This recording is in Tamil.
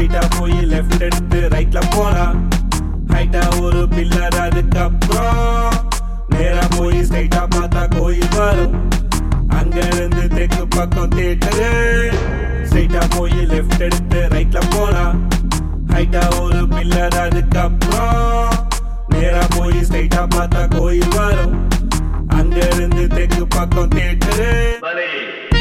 ஸ்ட்ரைட்டா போய் லெஃப்ட் எடுத்து ரைட்ல போனா ஹைட்டா ஒரு பில்லர், அதுக்கப்புறம் நேரா போய் ஸ்ட்ரைட்டா பார்த்தா கோயில் வரும். அங்க இருந்து தெற்கு பக்கம் தியேட்டரு. ஸ்ட்ரைட்டா போய் லெஃப்ட் எடுத்து ரைட்ல போனா ஹைட்டா ஒரு பில்லர், அதுக்கப்புறம் நேரா போய் ஸ்ட்ரைட்டா பார்த்தா கோயில் வரும். அங்க இருந்து தெற்கு பக்கம் தியேட்டரு.